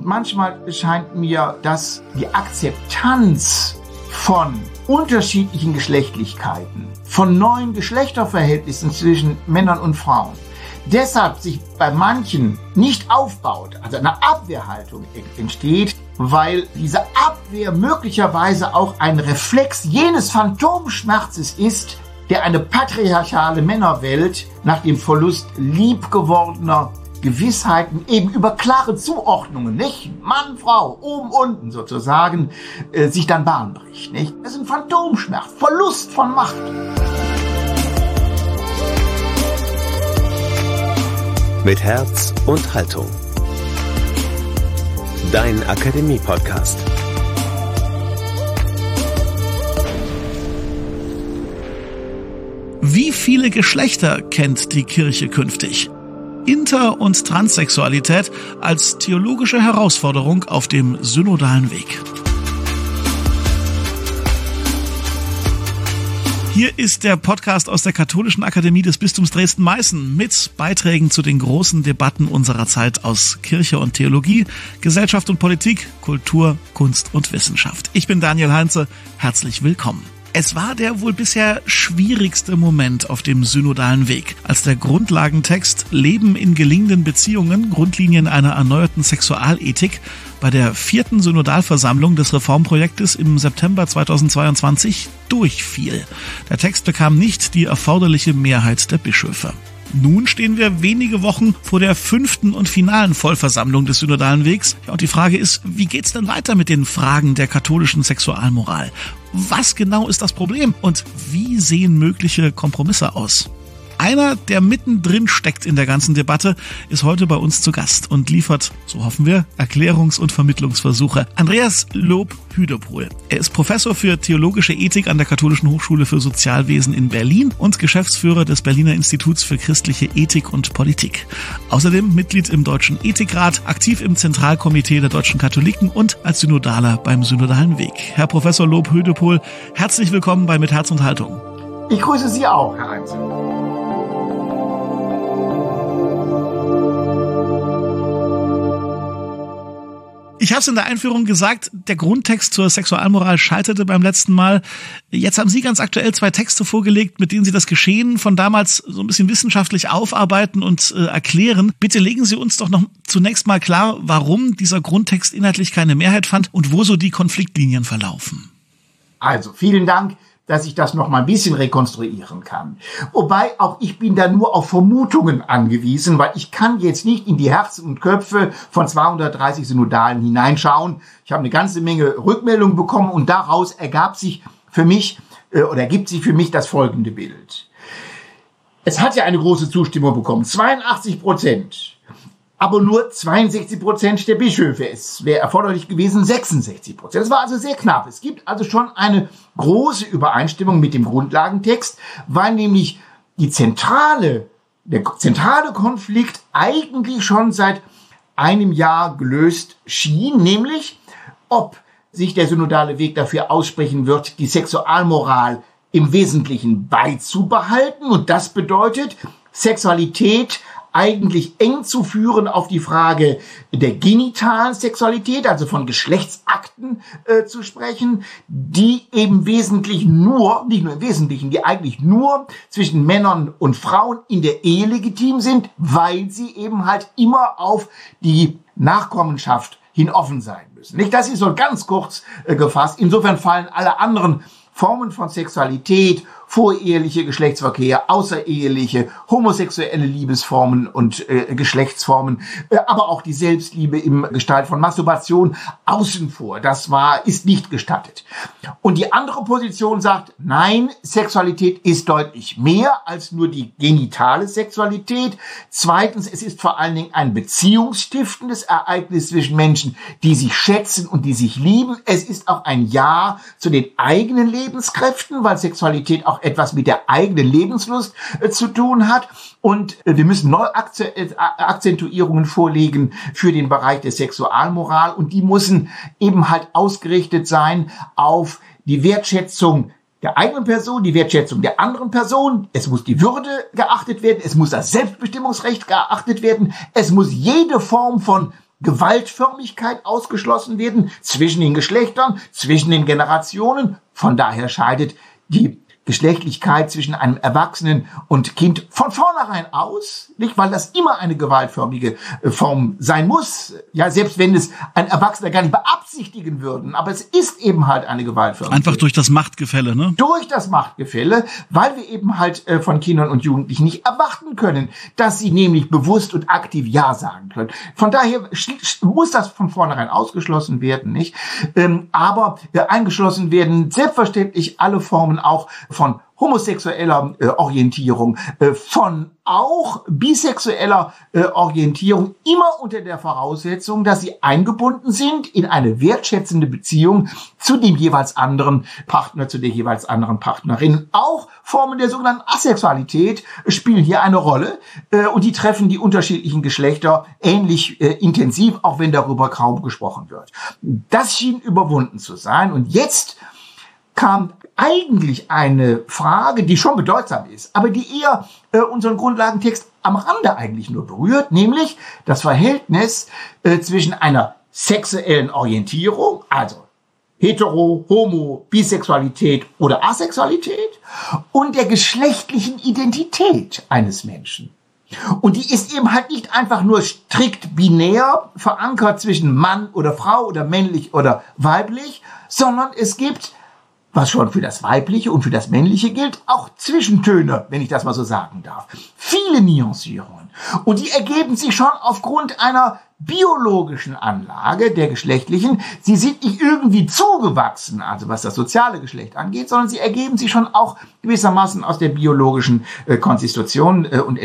Manchmal scheint mir, dass die Akzeptanz von unterschiedlichen Geschlechtlichkeiten, von neuen Geschlechterverhältnissen zwischen Männern und Frauen, deshalb sich bei manchen nicht aufbaut, also eine Abwehrhaltung entsteht, weil diese Abwehr möglicherweise auch ein Reflex jenes Phantomschmerzes ist, der eine patriarchale Männerwelt nach dem Verlust liebgewordener Gewissheiten eben über klare Zuordnungen, nicht? Mann, Frau, oben, unten sozusagen, sich dann Bahn bricht, nicht? Das ist ein Phantomschmerz, Verlust von Macht. Mit Herz und Haltung. Dein Akademie-Podcast. Wie viele Geschlechter kennt die Kirche künftig? Inter- und Transsexualität als theologische Herausforderung auf dem synodalen Weg. Hier ist der Podcast aus der Katholischen Akademie des Bistums Dresden-Meißen mit Beiträgen zu den großen Debatten unserer Zeit aus Kirche und Theologie, Gesellschaft und Politik, Kultur, Kunst und Wissenschaft. Ich bin Daniel Heinze, herzlich willkommen. Es war der wohl bisher schwierigste Moment auf dem synodalen Weg, als der Grundlagentext Leben in gelingenden Beziehungen, Grundlinien einer erneuerten Sexualethik bei der 4. Synodalversammlung des Reformprojektes im September 2022 durchfiel. Der Text bekam nicht die erforderliche Mehrheit der Bischöfe. Nun stehen wir wenige Wochen vor der 5. und finalen Vollversammlung des synodalen Wegs. Ja, und die Frage ist, wie geht's denn weiter mit den Fragen der katholischen Sexualmoral? Was genau ist das Problem und wie sehen mögliche Kompromisse aus? Einer, der mittendrin steckt in der ganzen Debatte, ist heute bei uns zu Gast und liefert, so hoffen wir, Erklärungs- und Vermittlungsversuche. Andreas Lob-Hüdepohl. Er ist Professor für Theologische Ethik an der Katholischen Hochschule für Sozialwesen in Berlin und Geschäftsführer des Berliner Instituts für christliche Ethik und Politik. Außerdem Mitglied im Deutschen Ethikrat, aktiv im Zentralkomitee der deutschen Katholiken und als Synodaler beim Synodalen Weg. Herr Professor Lob-Hüdepohl, herzlich willkommen bei Mit Herz und Haltung. Ich grüße Sie auch, Herr Heinze. Ich habe es in der Einführung gesagt, der Grundtext zur Sexualmoral scheiterte beim letzten Mal. Jetzt haben Sie ganz aktuell 2 Texte vorgelegt, mit denen Sie das Geschehen von damals so ein bisschen wissenschaftlich aufarbeiten und erklären. Bitte legen Sie uns doch noch zunächst mal klar, warum dieser Grundtext inhaltlich keine Mehrheit fand und wo so die Konfliktlinien verlaufen. Also, vielen Dank, dass ich das noch mal ein bisschen rekonstruieren kann. Wobei auch ich bin da nur auf Vermutungen angewiesen, weil ich kann jetzt nicht in die Herzen und Köpfe von 230 Synodalen hineinschauen. Ich habe eine ganze Menge Rückmeldungen bekommen und daraus ergibt sich für mich das folgende Bild. Es hat ja eine große Zustimmung bekommen, 82%. Aber nur 62% der Bischöfe. Es wäre erforderlich gewesen 66%. Das war also sehr knapp. Es gibt also schon eine große Übereinstimmung mit dem Grundlagentext, weil nämlich der zentrale Konflikt eigentlich schon seit einem Jahr gelöst schien, nämlich ob sich der synodale Weg dafür aussprechen wird, die Sexualmoral im Wesentlichen beizubehalten. Und das bedeutet, Sexualität eigentlich eng zu führen auf die Frage der genitalen Sexualität, also von Geschlechtsakten zu sprechen, die eben nicht nur im Wesentlichen, die eigentlich nur zwischen Männern und Frauen in der Ehe legitim sind, weil sie eben halt immer auf die Nachkommenschaft hin offen sein müssen. Nicht, das ist so ganz kurz gefasst. Insofern fallen alle anderen Formen von Sexualität, voreheliche Geschlechtsverkehr, außereheliche, homosexuelle Liebesformen und Geschlechtsformen, aber auch die Selbstliebe im Gestalt von Masturbation außen vor. Ist nicht gestattet. Und die andere Position sagt, nein, Sexualität ist deutlich mehr als nur die genitale Sexualität. Zweitens, es ist vor allen Dingen ein beziehungsstiftendes Ereignis zwischen Menschen, die sich schätzen und die sich lieben. Es ist auch ein Ja zu den eigenen Lebenskräften, weil Sexualität auch etwas mit der eigenen Lebenslust zu tun hat. Und wir müssen neue Akzentuierungen vorlegen für den Bereich der Sexualmoral. Und die müssen eben halt ausgerichtet sein auf die Wertschätzung der eigenen Person, die Wertschätzung der anderen Person. Es muss die Würde geachtet werden. Es muss das Selbstbestimmungsrecht geachtet werden. Es muss jede Form von Gewaltförmigkeit ausgeschlossen werden zwischen den Geschlechtern, zwischen den Generationen. Von daher scheidet die Geschlechtlichkeit zwischen einem Erwachsenen und Kind von vornherein aus, nicht, weil das immer eine gewaltförmige Form sein muss. Ja, selbst wenn es ein Erwachsener gar nicht beabsichtigen würden, aber es ist eben halt eine gewaltförmige. Einfach durch das Machtgefälle, ne? Durch das Machtgefälle, weil wir eben halt von Kindern und Jugendlichen nicht erwarten können, dass sie nämlich bewusst und aktiv Ja sagen können. Von daher muss das von vornherein ausgeschlossen werden, nicht? Aber eingeschlossen werden selbstverständlich alle Formen auch von homosexueller Orientierung, von auch bisexueller Orientierung, immer unter der Voraussetzung, dass sie eingebunden sind in eine wertschätzende Beziehung zu dem jeweils anderen Partner, zu der jeweils anderen Partnerin. Auch Formen der sogenannten Asexualität spielen hier eine Rolle und die treffen die unterschiedlichen Geschlechter ähnlich intensiv, auch wenn darüber kaum gesprochen wird. Das schien überwunden zu sein und jetzt kam eigentlich eine Frage, die schon bedeutsam ist, aber die eher unseren Grundlagentext am Rande eigentlich nur berührt, nämlich das Verhältnis zwischen einer sexuellen Orientierung, also Hetero, Homo, Bisexualität oder Asexualität und der geschlechtlichen Identität eines Menschen. Und die ist eben halt nicht einfach nur strikt binär verankert zwischen Mann oder Frau oder männlich oder weiblich, sondern es gibt, was schon für das Weibliche und für das Männliche gilt, auch Zwischentöne, wenn ich das mal so sagen darf. Viele Nuancierungen. Und die ergeben sich schon aufgrund einer biologischen Anlage der geschlechtlichen. Sie sind nicht irgendwie zugewachsen, also was das soziale Geschlecht angeht, sondern sie ergeben sich schon auch gewissermaßen aus der biologischen Konstitution und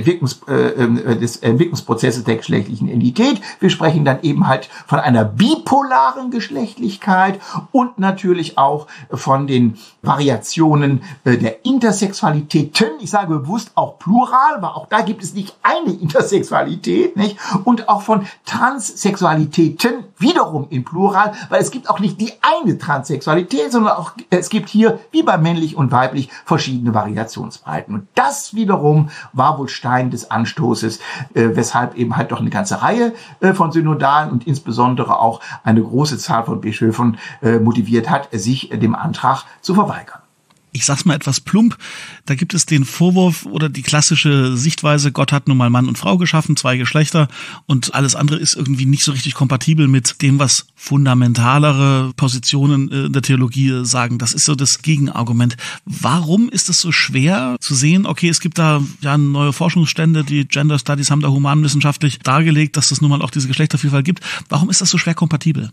des Entwicklungsprozesses der geschlechtlichen Identität. Wir sprechen dann eben halt von einer bipolaren Geschlechtlichkeit und natürlich auch von den Variationen der Intersexualitäten. Ich sage bewusst auch plural, weil auch da gibt es nicht eine Intersexualität, nicht? Und auch von Transsexualitäten, wiederum in Plural, weil es gibt auch nicht die eine Transsexualität, sondern auch es gibt hier, wie bei männlich und weiblich, verschiedene Variationsbreiten. Und das wiederum war wohl Stein des Anstoßes, weshalb eben halt doch eine ganze Reihe von Synodalen und insbesondere auch eine große Zahl von Bischöfen motiviert hat, sich dem Antrag zu verweigern. Ich sag's mal etwas plump, da gibt es den Vorwurf oder die klassische Sichtweise, Gott hat nun mal Mann und Frau geschaffen, 2 Geschlechter und alles andere ist irgendwie nicht so richtig kompatibel mit dem, was fundamentalere Positionen in der Theologie sagen. Das ist so das Gegenargument. Warum ist es so schwer zu sehen, okay, es gibt da ja neue Forschungsstände, die Gender Studies haben da humanwissenschaftlich dargelegt, dass es nun mal auch diese Geschlechtervielfalt gibt. Warum ist das so schwer kompatibel?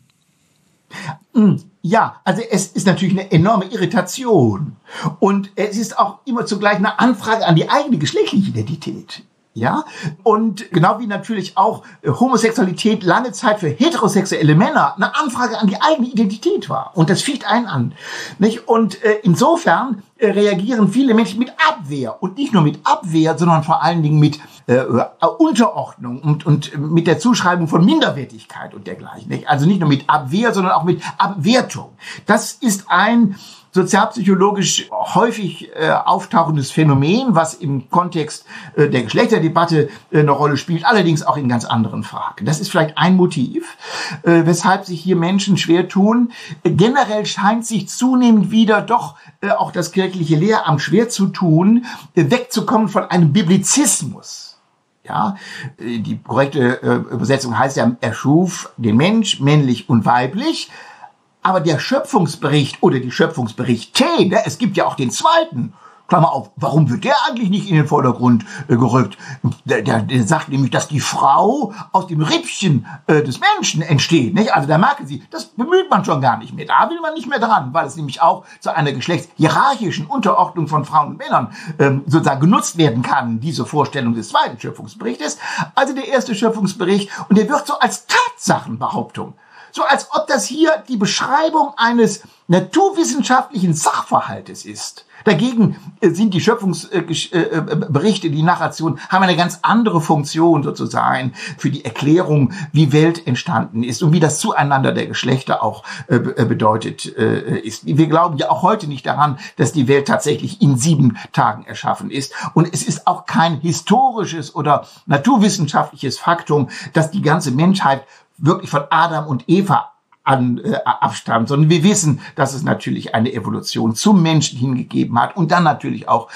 Ja, also es ist natürlich eine enorme Irritation und es ist auch immer zugleich eine Anfrage an die eigene geschlechtliche Identität. Ja, und genau wie natürlich auch Homosexualität lange Zeit für heterosexuelle Männer eine Anfrage an die eigene Identität war. Und das ficht einen an, nicht? Und insofern reagieren viele Menschen mit Abwehr. Und nicht nur mit Abwehr, sondern vor allen Dingen mit Unterordnung und mit der Zuschreibung von Minderwertigkeit und dergleichen. Nicht? Also nicht nur mit Abwehr, sondern auch mit Abwertung. Das ist ein sozialpsychologisch häufig auftauchendes Phänomen, was im Kontext der Geschlechterdebatte eine Rolle spielt, allerdings auch in ganz anderen Fragen. Das ist vielleicht ein Motiv, weshalb sich hier Menschen schwer tun. Generell scheint sich zunehmend wieder doch auch das kirchliche Lehramt schwer zu tun, wegzukommen von einem Biblizismus. Ja, die korrekte Übersetzung heißt ja, er schuf den Mensch männlich und weiblich. Aber der Schöpfungsbericht oder die Schöpfungsberichte, es gibt ja auch den zweiten, Klammer auf, warum wird der eigentlich nicht in den Vordergrund gerückt? Der sagt nämlich, dass die Frau aus dem Rippchen des Menschen entsteht. Nicht? Also da merken Sie, das bemüht man schon gar nicht mehr. Da will man nicht mehr dran, weil es nämlich auch zu einer geschlechtshierarchischen Unterordnung von Frauen und Männern sozusagen genutzt werden kann, diese Vorstellung des zweiten Schöpfungsberichtes. Also der erste Schöpfungsbericht, und der wird so als Tatsachenbehauptung, so als ob das hier die Beschreibung eines naturwissenschaftlichen Sachverhaltes ist. Dagegen sind die Schöpfungsberichte, die Narration, haben eine ganz andere Funktion sozusagen für die Erklärung, wie Welt entstanden ist und wie das Zueinander der Geschlechter auch bedeutet ist. Wir glauben ja auch heute nicht daran, dass die Welt tatsächlich in 7 Tagen erschaffen ist. Und es ist auch kein historisches oder naturwissenschaftliches Faktum, dass die ganze Menschheit wirklich von Adam und Eva abstammt, sondern wir wissen, dass es natürlich eine Evolution zum Menschen hingegeben hat und dann natürlich auch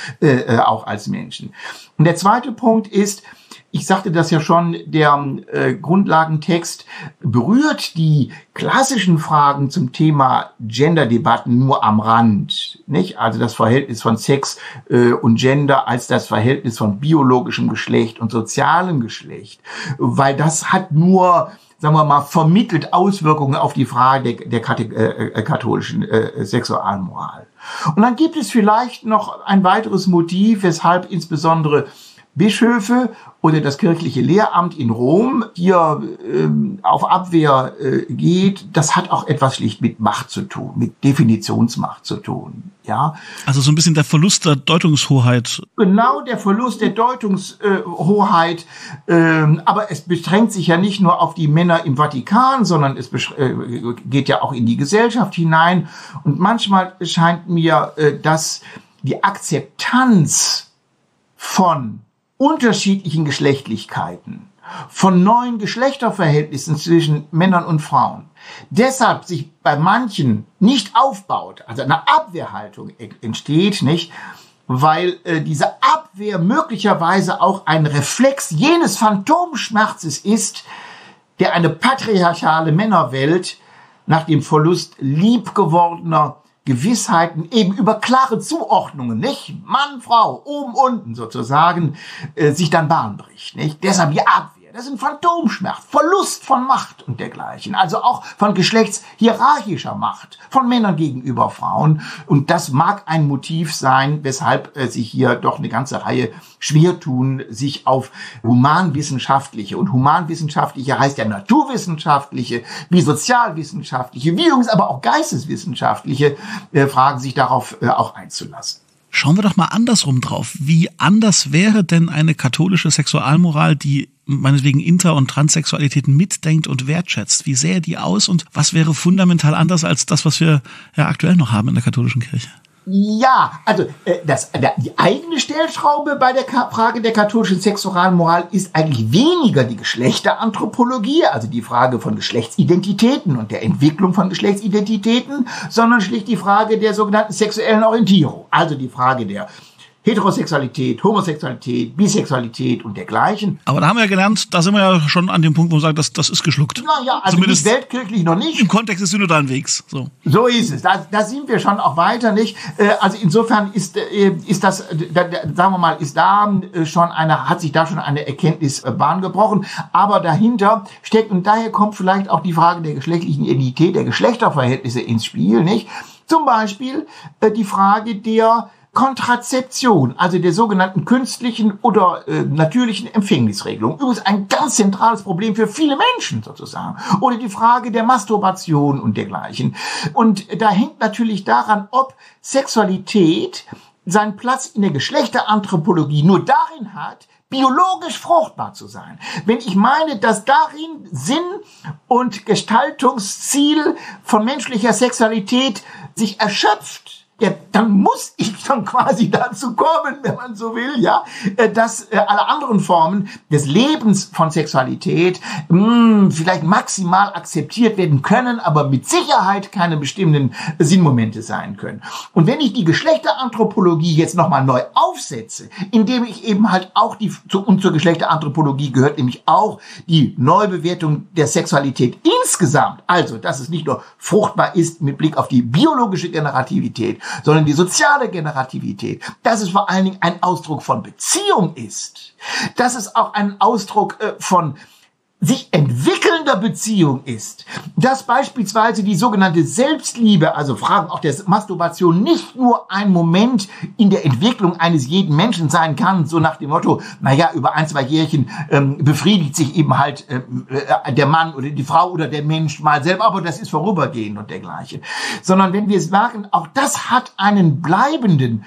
als Menschen. Und der zweite Punkt ist, ich sagte das ja schon, der Grundlagentext berührt die klassischen Fragen zum Thema Gender-Debatten nur am Rand, nicht? Also das Verhältnis von Sex und Gender als das Verhältnis von biologischem Geschlecht und sozialem Geschlecht, weil das hat nur, sagen wir mal, vermittelt Auswirkungen auf die Frage der katholischen Sexualmoral. Und dann gibt es vielleicht noch ein weiteres Motiv, weshalb insbesondere Bischöfe oder das kirchliche Lehramt in Rom hier auf Abwehr geht. Das hat auch etwas schlicht mit Macht zu tun, mit Definitionsmacht zu tun. Ja. Also so ein bisschen der Verlust der Deutungshoheit. Genau, der Verlust der Deutungshoheit. Aber es beschränkt sich ja nicht nur auf die Männer im Vatikan, sondern es geht ja auch in die Gesellschaft hinein. Und manchmal scheint mir, dass die Akzeptanz von unterschiedlichen Geschlechtlichkeiten, von neuen Geschlechterverhältnissen zwischen Männern und Frauen, deshalb sich bei manchen nicht aufbaut, also eine Abwehrhaltung entsteht, nicht, weil diese Abwehr möglicherweise auch ein Reflex jenes Phantomschmerzes ist, der eine patriarchale Männerwelt nach dem Verlust liebgewordener Gewissheiten eben über klare Zuordnungen, nicht? Mann, Frau, oben, unten sozusagen, sich dann Bahn bricht, nicht? Deshalb die Abwehr. Das ist ein Phantomschmerz, Verlust von Macht und dergleichen. Also auch von geschlechtshierarchischer Macht, von Männern gegenüber Frauen. Und das mag ein Motiv sein, weshalb sich hier doch eine ganze Reihe schwer tun, sich auf humanwissenschaftliche, und humanwissenschaftliche heißt ja naturwissenschaftliche, wie sozialwissenschaftliche, wie übrigens aber auch geisteswissenschaftliche Fragen, sich darauf auch einzulassen. Schauen wir doch mal andersrum drauf. Wie anders wäre denn eine katholische Sexualmoral, die meinetwegen Inter- und Transsexualitäten mitdenkt und wertschätzt? Wie sähe die aus und was wäre fundamental anders als das, was wir ja aktuell noch haben in der katholischen Kirche? Ja, also die eigene Stellschraube bei der Frage der katholischen Sexualmoral ist eigentlich weniger die Geschlechteranthropologie, also die Frage von Geschlechtsidentitäten und der Entwicklung von Geschlechtsidentitäten, sondern schlicht die Frage der sogenannten sexuellen Orientierung, also die Frage der Heterosexualität, Homosexualität, Bisexualität und dergleichen. Aber da haben wir ja gelernt, da sind wir ja schon an dem Punkt, wo man sagt, das ist geschluckt. Naja, also zumindest nicht weltkirchlich noch nicht. Im Kontext des synodalen Wegs. So ist es. Da sind wir schon auch weiter, nicht? Also insofern ist das, sagen wir mal, ist da schon hat sich da schon eine Erkenntnisbahn gebrochen. Aber dahinter steckt, und daher kommt vielleicht auch die Frage der geschlechtlichen Identität, der Geschlechterverhältnisse ins Spiel, nicht? Zum Beispiel die Frage der Kontrazeption, also der sogenannten künstlichen oder natürlichen Empfängnisregelung. Übrigens ein ganz zentrales Problem für viele Menschen sozusagen. Oder die Frage der Masturbation und dergleichen. Und da hängt natürlich daran, ob Sexualität seinen Platz in der Geschlechteranthropologie nur darin hat, biologisch fruchtbar zu sein. Wenn ich meine, dass darin Sinn und Gestaltungsziel von menschlicher Sexualität sich erschöpft, ja, dann muss ich dann quasi dazu kommen, wenn man so will, ja, dass alle anderen Formen des Lebens von Sexualität vielleicht maximal akzeptiert werden können, aber mit Sicherheit keine bestimmten Sinnmomente sein können. Und wenn ich die Geschlechteranthropologie jetzt nochmal neu aufsetze, indem ich eben halt auch zur Geschlechteranthropologie gehört nämlich auch die Neubewertung der Sexualität insgesamt, also dass es nicht nur fruchtbar ist mit Blick auf die biologische Generativität, sondern die soziale Generativität, dass es vor allen Dingen ein Ausdruck von Beziehung ist, dass es auch ein Ausdruck von sich entwickelnder Beziehung ist, dass beispielsweise die sogenannte Selbstliebe, also Fragen auch der Masturbation, nicht nur ein Moment in der Entwicklung eines jeden Menschen sein kann, so nach dem Motto, naja, über 1-2 Jährchen befriedigt sich eben halt der Mann oder die Frau oder der Mensch mal selber, aber das ist vorübergehend und dergleichen. Sondern wenn wir es merken, auch das hat eine bleibende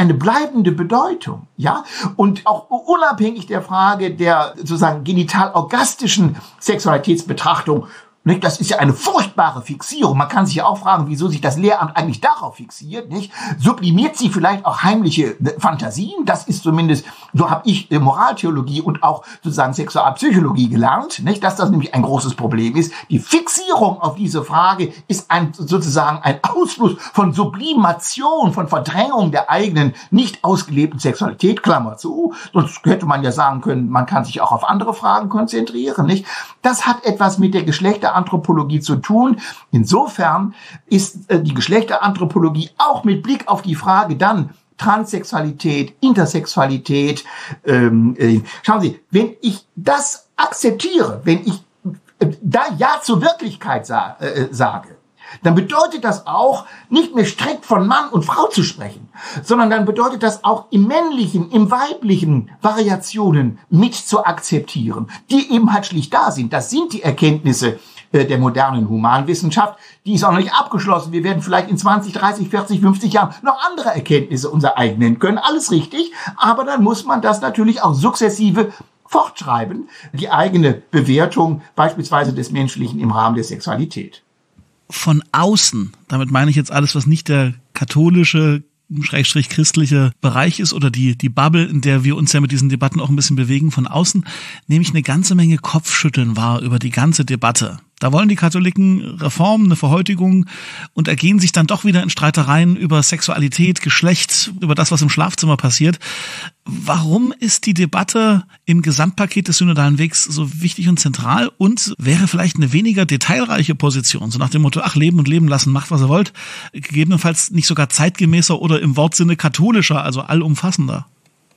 Bedeutung, ja, und auch unabhängig der Frage der sozusagen genital-orgastischen Sexualitätsbetrachtung, Nicht? Das ist ja eine furchtbare Fixierung. Man kann sich ja auch fragen, wieso sich das Lehramt eigentlich darauf fixiert. Nicht? Sublimiert sie vielleicht auch heimliche Fantasien? Das ist zumindest, so habe ich Moraltheologie und auch sozusagen Sexualpsychologie gelernt, nicht? Dass das nämlich ein großes Problem ist. Die Fixierung auf diese Frage ist sozusagen ein Ausfluss von Sublimation, von Verdrängung der eigenen nicht ausgelebten Sexualität, Klammer zu. Sonst hätte man ja sagen können, man kann sich auch auf andere Fragen konzentrieren. Nicht? Das hat etwas mit der Geschlechteranthropologie zu tun. Insofern ist die Geschlechteranthropologie auch mit Blick auf die Frage dann Transsexualität, Intersexualität. Schauen Sie, wenn ich das akzeptiere, wenn ich da Ja zur Wirklichkeit sage, dann bedeutet das auch, nicht mehr strikt von Mann und Frau zu sprechen, sondern dann bedeutet das auch im männlichen, im weiblichen Variationen mit zu akzeptieren, die eben halt schlicht da sind. Das sind die Erkenntnisse der modernen Humanwissenschaft. Die ist auch noch nicht abgeschlossen. Wir werden vielleicht in 20, 30, 40, 50 Jahren noch andere Erkenntnisse unser eigen nennen können. Alles richtig. Aber dann muss man das natürlich auch sukzessive fortschreiben. Die eigene Bewertung beispielsweise des Menschlichen im Rahmen der Sexualität. Von außen, damit meine ich jetzt alles, was nicht der katholische / christliche Bereich ist oder die Bubble, in der wir uns ja mit diesen Debatten auch ein bisschen bewegen, von außen nehme ich eine ganze Menge Kopfschütteln wahr über die ganze Debatte. Da wollen die Katholiken Reformen, eine Verhäutigung und ergehen sich dann doch wieder in Streitereien über Sexualität, Geschlecht, über das, was im Schlafzimmer passiert. Warum ist die Debatte im Gesamtpaket des synodalen Wegs so wichtig und zentral und wäre vielleicht eine weniger detailreiche Position, so nach dem Motto, ach, leben und leben lassen, macht, was ihr wollt, gegebenenfalls nicht sogar zeitgemäßer oder im Wortsinne katholischer, also allumfassender?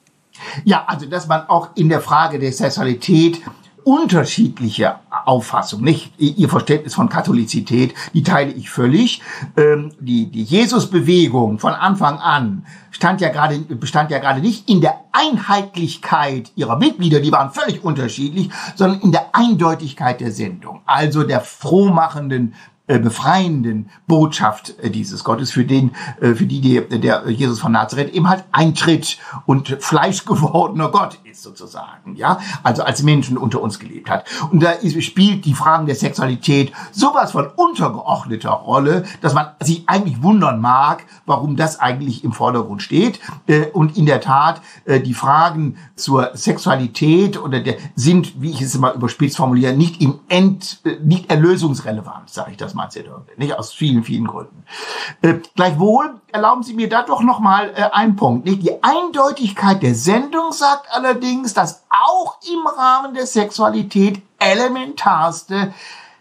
Ja, also dass man auch in der Frage der Sexualität unterschiedliche Auffassungen, nicht? Ihr Verständnis von Katholizität, die teile ich völlig. Die Jesus-Bewegung von Anfang an bestand ja gerade nicht in der Einheitlichkeit ihrer Mitglieder, die waren völlig unterschiedlich, sondern in der Eindeutigkeit der Sendung, also der frohmachenden, befreienden Botschaft dieses Gottes, für die der Jesus von Nazareth eben halt eintritt und fleischgewordener Gott ist sozusagen, ja, also als Menschen unter uns gelebt hat. Und da spielt die Fragen der Sexualität sowas von untergeordneter Rolle, dass man sich eigentlich wundern mag, warum das eigentlich im Vordergrund steht. Und in der Tat, die Fragen zur Sexualität sind, wie ich es immer überspitzt formuliere, nicht nicht erlösungsrelevant, sage ich das mal. Nicht aus vielen, vielen Gründen. Gleichwohl erlauben Sie mir da doch noch mal einen Punkt. Nicht? Die Eindeutigkeit der Sendung sagt allerdings, dass auch im Rahmen der Sexualität elementarste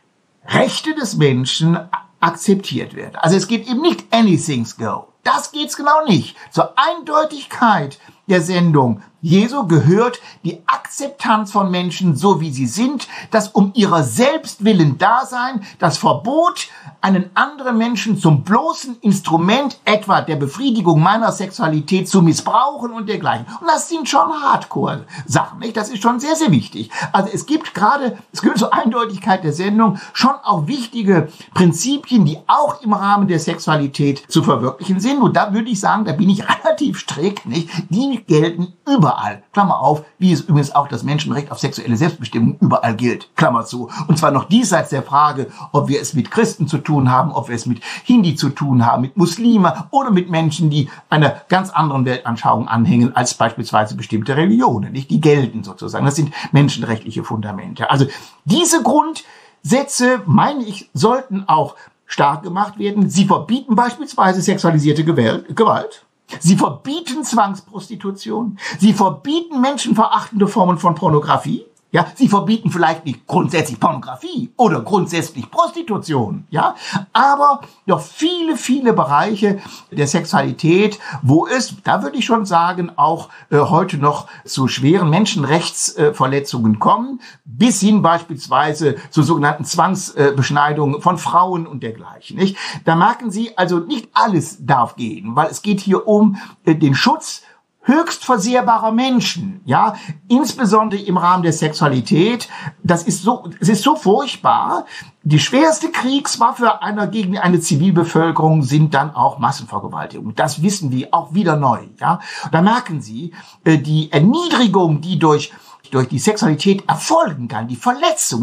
Rechte des Menschen akzeptiert werden. Also es geht eben nicht anything's go. Das geht's genau nicht. Zur Eindeutigkeit der Sendung Jesu gehört die Akzeptanz von Menschen, so wie sie sind, das um ihrer selbst willen Dasein, das Verbot, einen anderen Menschen zum bloßen Instrument etwa der Befriedigung meiner Sexualität zu missbrauchen und dergleichen. Und das sind schon Hardcore-Sachen, nicht? Das ist schon sehr, sehr wichtig. Also es gehört zur Eindeutigkeit der Sendung schon auch wichtige Prinzipien, die auch im Rahmen der Sexualität zu verwirklichen sind. Und da würde ich sagen, da bin ich relativ strikt, nicht? Die gelten überall. Klammer auf, wie es übrigens auch das Menschenrecht auf sexuelle Selbstbestimmung überall gilt. Klammer zu. Und zwar noch diesseits der Frage, ob wir es mit Christen zu tun haben, ob wir es mit Hindi zu tun haben, mit Muslimen oder mit Menschen, die einer ganz anderen Weltanschauung anhängen als beispielsweise bestimmte Religionen. Nicht? Die gelten sozusagen. Das sind menschenrechtliche Fundamente. Also diese Grundsätze, meine ich, sollten auch stark gemacht werden. Sie verbieten beispielsweise sexualisierte Gewalt. Sie verbieten Zwangsprostitution. Sie verbieten menschenverachtende Formen von Pornografie. Ja, sie verbieten vielleicht nicht grundsätzlich Pornografie oder grundsätzlich Prostitution, ja, aber doch viele, viele Bereiche der Sexualität, wo es, da würde ich schon sagen, auch heute noch zu schweren Menschenrechtsverletzungen kommen, bis hin beispielsweise zu sogenannten Zwangsbeschneidungen von Frauen und dergleichen, nicht? Da merken Sie, also nicht alles darf gehen, weil es geht hier um den Schutz höchst versehrbarer Menschen, ja, insbesondere im Rahmen der Sexualität. Es ist so furchtbar. Die schwerste Kriegswaffe gegen eine Zivilbevölkerung sind dann auch Massenvergewaltigungen. Das wissen wir auch wieder neu, ja. Da merken Sie, die Erniedrigung, die durch die Sexualität erfolgen kann, die Verletzung, die gar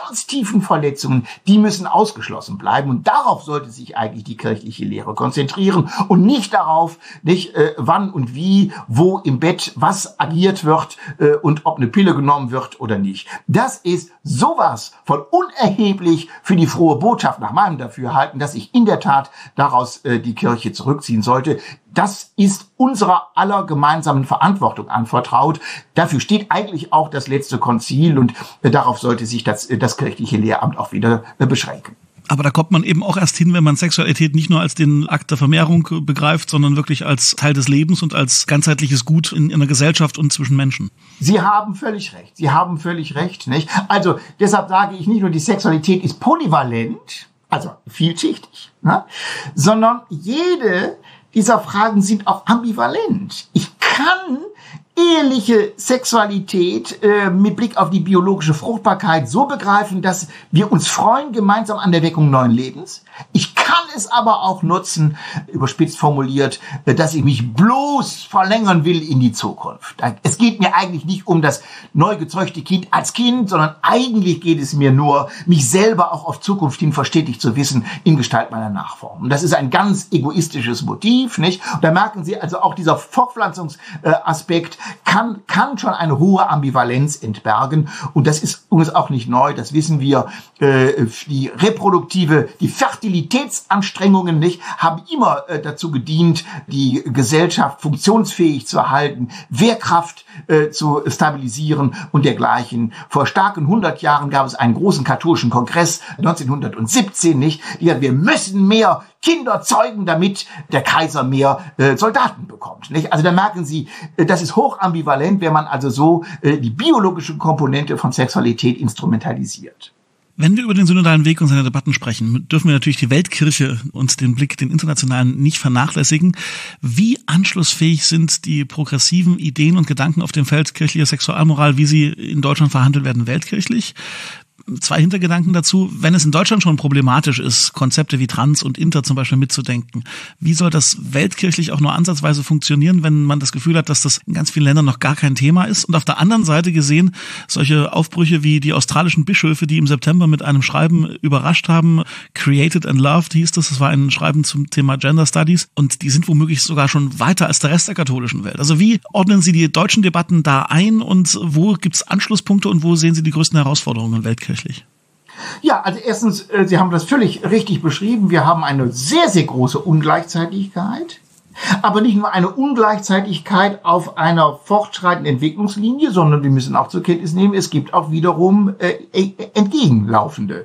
ganz tiefen Verletzungen, die müssen ausgeschlossen bleiben. Und darauf sollte sich eigentlich die kirchliche Lehre konzentrieren und nicht darauf, wann und wie, wo im Bett was agiert wird und ob eine Pille genommen wird oder nicht. Das ist sowas von unerheblich für die frohe Botschaft nach meinem Dafürhalten, dass sich in der Tat daraus die Kirche zurückziehen sollte. Das ist unserer aller gemeinsamen Verantwortung anvertraut. Dafür steht eigentlich auch das letzte Konzil und darauf sollte sich das kirchliche Lehramt auch wieder beschränken. Aber da kommt man eben auch erst hin, wenn man Sexualität nicht nur als den Akt der Vermehrung begreift, sondern wirklich als Teil des Lebens und als ganzheitliches Gut in einer Gesellschaft und zwischen Menschen. Sie haben völlig recht, nicht? Also deshalb sage ich nicht nur, die Sexualität ist polyvalent, also vielschichtig, ne? Sondern jede dieser Fragen sind auch ambivalent. Ich kann eheliche Sexualität mit Blick auf die biologische Fruchtbarkeit so begreifen, dass wir uns freuen gemeinsam an der Weckung neuen Lebens. Ich kann es aber auch nutzen, überspitzt formuliert, dass ich mich bloß verlängern will in die Zukunft. Es geht mir eigentlich nicht um das neu gezeugte Kind als Kind, sondern eigentlich geht es mir nur, mich selber auch auf Zukunft hin verstetigt zu wissen in Gestalt meiner Nachform. Und das ist ein ganz egoistisches Motiv, nicht? Und da merken Sie also auch dieser Fortpflanzungsaspekt kann schon eine hohe Ambivalenz entbergen. Und das ist uns auch nicht neu, das wissen wir. Die Fertilitätsanstrengungen nicht haben immer dazu gedient, die Gesellschaft funktionsfähig zu erhalten, Wehrkraft zu stabilisieren und dergleichen. Vor starken 100 Jahren gab es einen großen katholischen Kongress, 1917, nicht? Die gesagt, wir müssen mehr Kinder zeugen, damit der Kaiser mehr Soldaten bekommt, nicht? Also da merken Sie, das ist hoch ambivalent, wenn man also so die biologische Komponente von Sexualität instrumentalisiert. Wenn wir über den synodalen Weg und seine Debatten sprechen, dürfen wir natürlich die Weltkirche und den Blick, den internationalen, nicht vernachlässigen. Wie anschlussfähig sind die progressiven Ideen und Gedanken auf dem Feld kirchlicher Sexualmoral, wie sie in Deutschland verhandelt werden, weltkirchlich? 2 Hintergedanken dazu. Wenn es in Deutschland schon problematisch ist, Konzepte wie Trans und Inter zum Beispiel mitzudenken, wie soll das weltkirchlich auch nur ansatzweise funktionieren, wenn man das Gefühl hat, dass das in ganz vielen Ländern noch gar kein Thema ist? Und auf der anderen Seite gesehen, solche Aufbrüche wie die australischen Bischöfe, die im September mit einem Schreiben überrascht haben, Created and Loved hieß das, das war ein Schreiben zum Thema Gender Studies, und die sind womöglich sogar schon weiter als der Rest der katholischen Welt. Also wie ordnen Sie die deutschen Debatten da ein und wo gibt es Anschlusspunkte und wo sehen Sie die größten Herausforderungen weltkirchlich? Ja, also erstens, Sie haben das völlig richtig beschrieben. Wir haben eine sehr, sehr große Ungleichzeitigkeit. Aber nicht nur eine Ungleichzeitigkeit auf einer fortschreitenden Entwicklungslinie, sondern wir müssen auch zur Kenntnis nehmen, es gibt auch wiederum entgegenlaufende.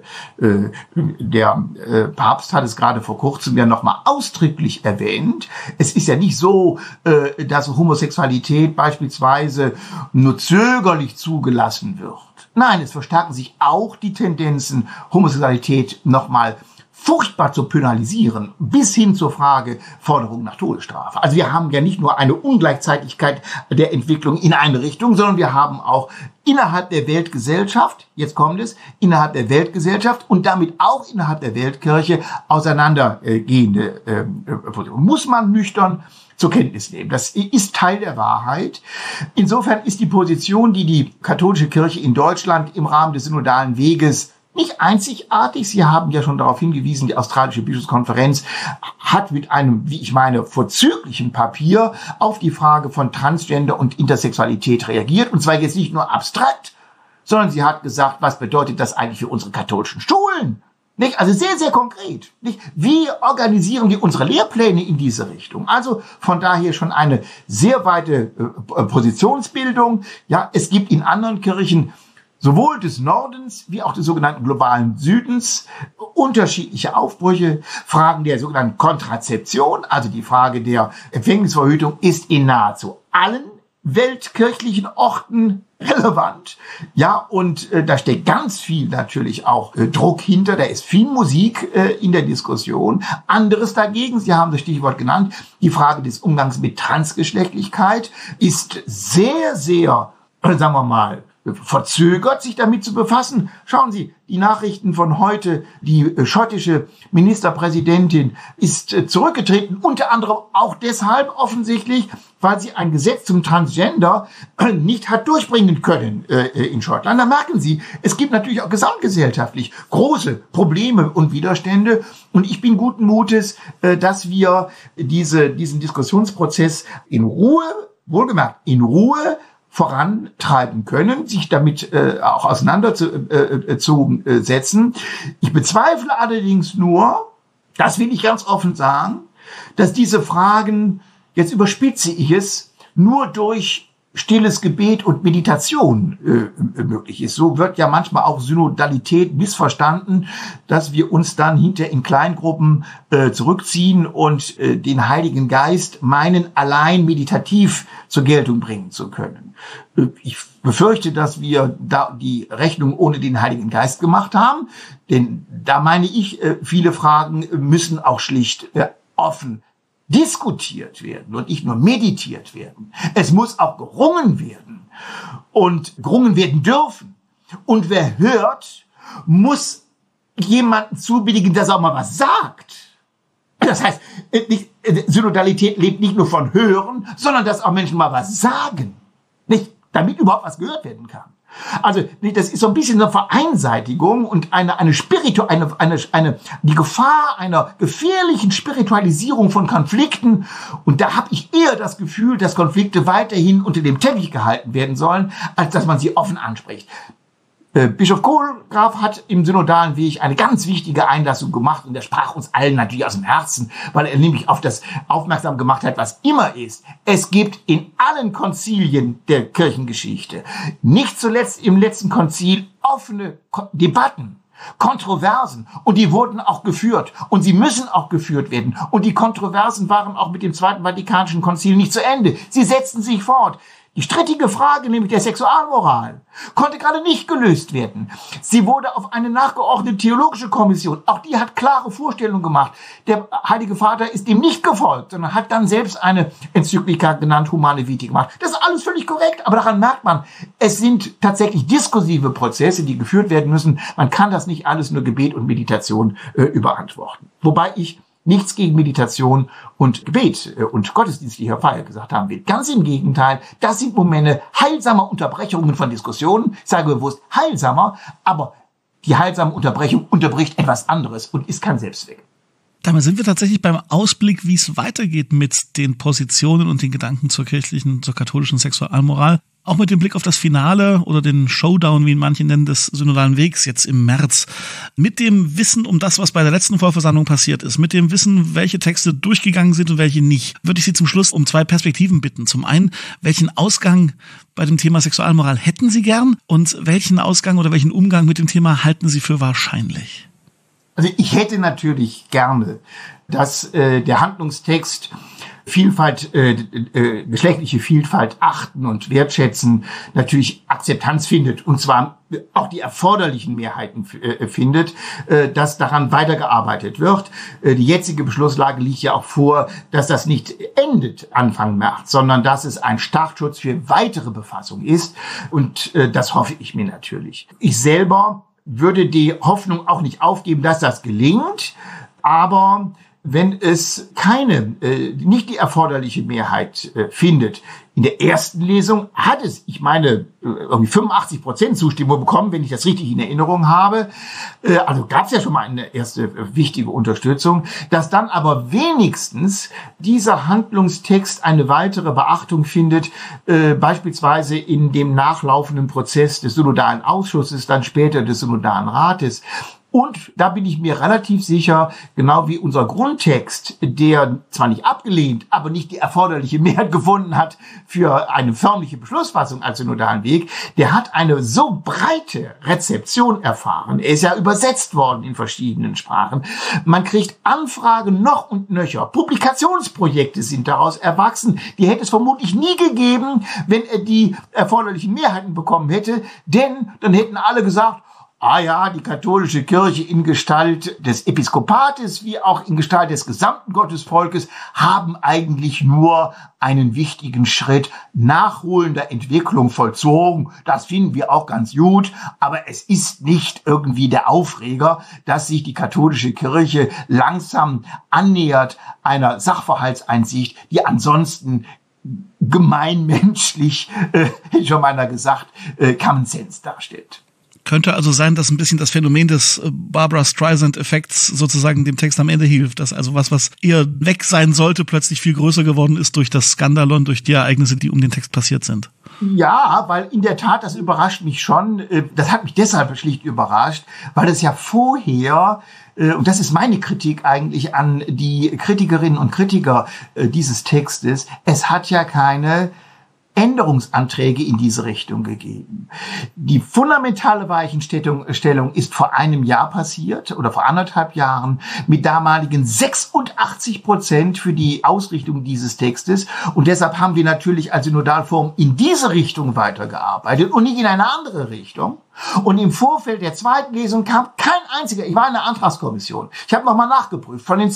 Der Papst hat es gerade vor kurzem ja nochmal ausdrücklich erwähnt. Es ist ja nicht so, dass Homosexualität beispielsweise nur zögerlich zugelassen wird. Nein, es verstärken sich auch die Tendenzen, Homosexualität nochmal furchtbar zu penalisieren, bis hin zur Frage Forderung nach Todesstrafe. Also wir haben ja nicht nur eine Ungleichzeitigkeit der Entwicklung in eine Richtung, sondern wir haben auch innerhalb der Weltgesellschaft, jetzt kommt es, innerhalb der Weltgesellschaft und damit auch innerhalb der Weltkirche auseinandergehende muss man nüchtern zur Kenntnis nehmen. Das ist Teil der Wahrheit. Insofern ist die Position, die die katholische Kirche in Deutschland im Rahmen des synodalen Weges nicht einzigartig. Sie haben ja schon darauf hingewiesen, die australische Bischofskonferenz hat mit einem, wie ich meine, vorzüglichen Papier auf die Frage von Transgender und Intersexualität reagiert. Und zwar jetzt nicht nur abstrakt, sondern sie hat gesagt, was bedeutet das eigentlich für unsere katholischen Schulen? Nicht? Also sehr, sehr konkret. Nicht? Wie organisieren wir unsere Lehrpläne in diese Richtung? Also von daher schon eine sehr weite Positionsbildung. Ja, es gibt in anderen Kirchen sowohl des Nordens wie auch des sogenannten globalen Südens unterschiedliche Aufbrüche. Fragen der sogenannten Kontrazeption, also die Frage der Empfängnisverhütung, ist in nahezu allen weltkirchlichen Orten relevant. Ja, und da steckt ganz viel natürlich auch Druck hinter. Da ist viel Musik in der Diskussion. Anderes dagegen, Sie haben das Stichwort genannt, die Frage des Umgangs mit Transgeschlechtlichkeit ist sehr, sehr, sagen wir mal, verzögert, sich damit zu befassen. Schauen Sie, die Nachrichten von heute, die schottische Ministerpräsidentin ist zurückgetreten, unter anderem auch deshalb offensichtlich, weil sie ein Gesetz zum Transgender nicht hat durchbringen können in Schottland. Da merken Sie, es gibt natürlich auch gesamtgesellschaftlich große Probleme und Widerstände. Und ich bin guten Mutes, dass wir diesen Diskussionsprozess in Ruhe, wohlgemerkt in Ruhe, vorantreiben können, sich damit auch auseinanderzusetzen. Ich bezweifle allerdings nur, das will ich ganz offen sagen, dass diese Fragen, jetzt überspitze ich es, nur durch stilles Gebet und Meditation möglich ist. So wird ja manchmal auch Synodalität missverstanden, dass wir uns dann hinter in Kleingruppen zurückziehen und den Heiligen Geist meinen, allein meditativ zur Geltung bringen zu können. Ich befürchte, dass wir da die Rechnung ohne den Heiligen Geist gemacht haben, denn da meine ich, viele Fragen müssen auch schlicht offen diskutiert werden und nicht nur meditiert werden. Es muss auch gerungen werden und gerungen werden dürfen. Und wer hört, muss jemanden zubilligen, dass er auch mal was sagt. Das heißt, Synodalität lebt nicht nur von Hören, sondern dass auch Menschen mal was sagen. Nicht, damit überhaupt was gehört werden kann. Also, das ist so ein bisschen eine Vereinseitigung und die Gefahr einer gefährlichen Spiritualisierung von Konflikten. Und da habe ich eher das Gefühl, dass Konflikte weiterhin unter dem Teppich gehalten werden sollen, als dass man sie offen anspricht. Bischof Kohlgraf hat im synodalen Weg eine ganz wichtige Einlassung gemacht und er sprach uns allen natürlich aus dem Herzen, weil er nämlich auf das aufmerksam gemacht hat, was immer ist. Es gibt in allen Konzilien der Kirchengeschichte, nicht zuletzt im letzten Konzil, offene Debatten, Kontroversen, und die wurden auch geführt und sie müssen auch geführt werden. Und die Kontroversen waren auch mit dem Zweiten Vatikanischen Konzil nicht zu Ende. Sie setzten sich fort. Die strittige Frage, nämlich der Sexualmoral, konnte gerade nicht gelöst werden. Sie wurde auf eine nachgeordnete theologische Kommission. Auch die hat klare Vorstellungen gemacht. Der Heilige Vater ist dem nicht gefolgt, sondern hat dann selbst eine Enzyklika genannt, Humane Vitae gemacht. Das ist alles völlig korrekt, aber daran merkt man, es sind tatsächlich diskursive Prozesse, die geführt werden müssen. Man kann das nicht alles nur Gebet und Meditation überantworten. Wobei ich nichts gegen Meditation und Gebet und gottesdienstlicher Feier gesagt haben will. Ganz im Gegenteil, das sind Momente heilsamer Unterbrechungen von Diskussionen. Ich sage bewusst heilsamer, aber die heilsame Unterbrechung unterbricht etwas anderes und ist kein Selbstzweck. Damit sind wir tatsächlich beim Ausblick, wie es weitergeht mit den Positionen und den Gedanken zur katholischen Sexualmoral. Auch mit dem Blick auf das Finale oder den Showdown, wie manche nennen, des synodalen Wegs jetzt im März. Mit dem Wissen um das, was bei der letzten Vollversammlung passiert ist, mit dem Wissen, welche Texte durchgegangen sind und welche nicht, würde ich Sie zum Schluss um 2 Perspektiven bitten. Zum einen, welchen Ausgang bei dem Thema Sexualmoral hätten Sie gern und welchen Ausgang oder welchen Umgang mit dem Thema halten Sie für wahrscheinlich? Also ich hätte natürlich gerne, dass der Handlungstext Vielfalt, geschlechtliche Vielfalt achten und wertschätzen, natürlich Akzeptanz findet und zwar auch die erforderlichen Mehrheiten findet, dass daran weitergearbeitet wird. Die jetzige Beschlusslage liegt ja auch vor, dass das nicht endet Anfang März, sondern dass es ein Startschutz für weitere Befassung ist und das hoffe ich mir natürlich. Ich selber würde die Hoffnung auch nicht aufgeben, dass das gelingt, aber wenn es nicht die erforderliche Mehrheit findet. In der ersten Lesung hat es, ich meine, irgendwie 85% Zustimmung bekommen, wenn ich das richtig in Erinnerung habe. Also gab es ja schon mal eine erste wichtige Unterstützung. Dass dann aber wenigstens dieser Handlungstext eine weitere Beachtung findet, beispielsweise in dem nachlaufenden Prozess des synodalen Ausschusses, dann später des synodalen Rates. Und da bin ich mir relativ sicher, genau wie unser Grundtext, der zwar nicht abgelehnt, aber nicht die erforderliche Mehrheit gefunden hat für eine förmliche Beschlussfassung als synodalen Weg, der hat eine so breite Rezeption erfahren. Er ist ja übersetzt worden in verschiedenen Sprachen. Man kriegt Anfragen noch und nöcher. Publikationsprojekte sind daraus erwachsen. Die hätte es vermutlich nie gegeben, wenn er die erforderlichen Mehrheiten bekommen hätte. Denn dann hätten alle gesagt, die katholische Kirche in Gestalt des Episkopates wie auch in Gestalt des gesamten Gottesvolkes haben eigentlich nur einen wichtigen Schritt nachholender Entwicklung vollzogen. Das finden wir auch ganz gut, aber es ist nicht irgendwie der Aufreger, dass sich die katholische Kirche langsam annähert einer Sachverhaltseinsicht, die ansonsten gemeinmenschlich, hätte schon mal einer gesagt, Common Sense darstellt. Könnte also sein, dass ein bisschen das Phänomen des Barbra Streisand-Effekts sozusagen dem Text am Ende hilft, dass also was eher weg sein sollte, plötzlich viel größer geworden ist durch das Skandalon, durch die Ereignisse, die um den Text passiert sind. Ja, weil in der Tat, das überrascht mich schon. Das hat mich deshalb schlicht überrascht, weil es ja vorher, und das ist meine Kritik eigentlich an die Kritikerinnen und Kritiker dieses Textes, es hat ja keine Änderungsanträge in diese Richtung gegeben. Die fundamentale Weichenstellung ist vor einem Jahr passiert oder vor 1,5 Jahren mit damaligen 86% für die Ausrichtung dieses Textes. Und deshalb haben wir natürlich als Synodalforum in diese Richtung weitergearbeitet und nicht in eine andere Richtung. Und im Vorfeld der zweiten Lesung kam kein einziger, ich war in der Antragskommission, ich habe nochmal nachgeprüft, von den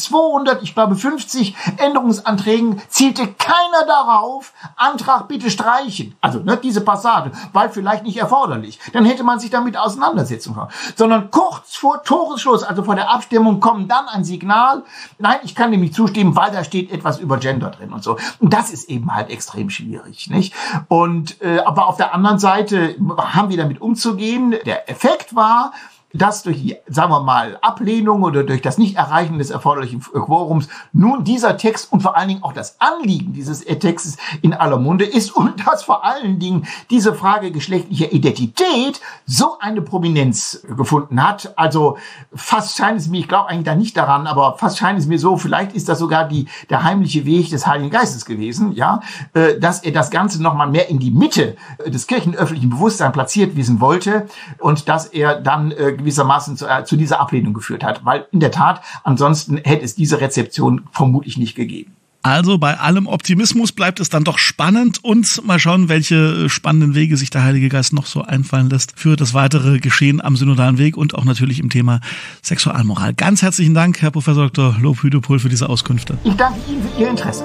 250 Änderungsanträgen zielte keiner darauf, Antrag bitte streichen. Also diese Passage, weil vielleicht nicht erforderlich. Dann hätte man sich damit auseinandersetzen können. Sondern kurz vor Toresschluss, also vor der Abstimmung, kommt dann ein Signal, nein, ich kann dem nicht zustimmen, weil da steht etwas über Gender drin und so. Und das ist eben halt extrem schwierig, nicht? Und aber auf der anderen Seite haben wir damit umzugehen. Der Effekt war, dass durch die, sagen wir mal, Ablehnung oder durch das Nicht-Erreichen des erforderlichen Quorums nun dieser Text und vor allen Dingen auch das Anliegen dieses Textes in aller Munde ist und dass vor allen Dingen diese Frage geschlechtlicher Identität so eine Prominenz gefunden hat. Also fast scheint es mir, ich glaube eigentlich da nicht daran, aber fast scheint es mir so, vielleicht ist das sogar der heimliche Weg des Heiligen Geistes gewesen, ja, dass er das Ganze nochmal mehr in die Mitte des kirchenöffentlichen Bewusstseins platziert wissen wollte und dass er dann gewissermaßen zu dieser Ablehnung geführt hat. Weil in der Tat, ansonsten hätte es diese Rezeption vermutlich nicht gegeben. Also bei allem Optimismus bleibt es dann doch spannend und mal schauen, welche spannenden Wege sich der Heilige Geist noch so einfallen lässt für das weitere Geschehen am synodalen Weg und auch natürlich im Thema Sexualmoral. Ganz herzlichen Dank, Herr Professor Dr. Lob Hüdepohl, für diese Auskünfte. Ich danke Ihnen für Ihr Interesse.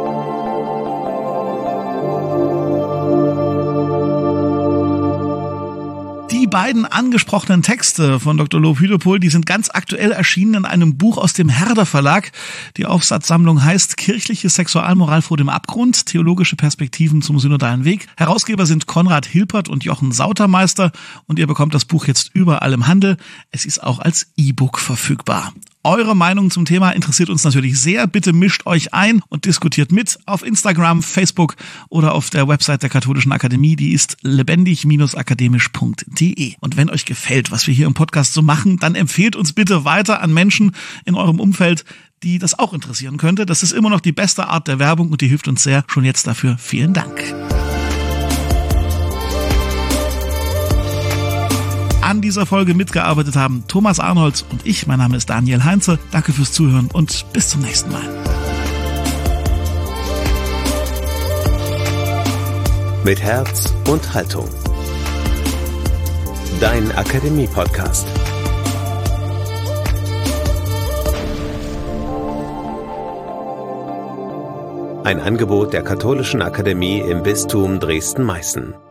Die beiden angesprochenen Texte von Dr. Lob Hüdepohl, die sind ganz aktuell erschienen in einem Buch aus dem Herder Verlag. Die Aufsatzsammlung heißt Kirchliche Sexualmoral vor dem Abgrund, theologische Perspektiven zum synodalen Weg. Herausgeber sind Konrad Hilpert und Jochen Sautermeister und ihr bekommt das Buch jetzt überall im Handel. Es ist auch als E-Book verfügbar. Eure Meinung zum Thema interessiert uns natürlich sehr. Bitte mischt euch ein und diskutiert mit auf Instagram, Facebook oder auf der Website der Katholischen Akademie. Die ist lebendig-akademisch.de. Und wenn euch gefällt, was wir hier im Podcast so machen, dann empfehlt uns bitte weiter an Menschen in eurem Umfeld, die das auch interessieren könnte. Das ist immer noch die beste Art der Werbung und die hilft uns sehr. Schon jetzt dafür vielen Dank. An dieser Folge mitgearbeitet haben Thomas Arnolds und ich. Mein Name ist Daniel Heinze. Danke fürs Zuhören und bis zum nächsten Mal. Mit Herz und Haltung. Dein Akademie-Podcast. Ein Angebot der Katholischen Akademie im Bistum Dresden-Meißen.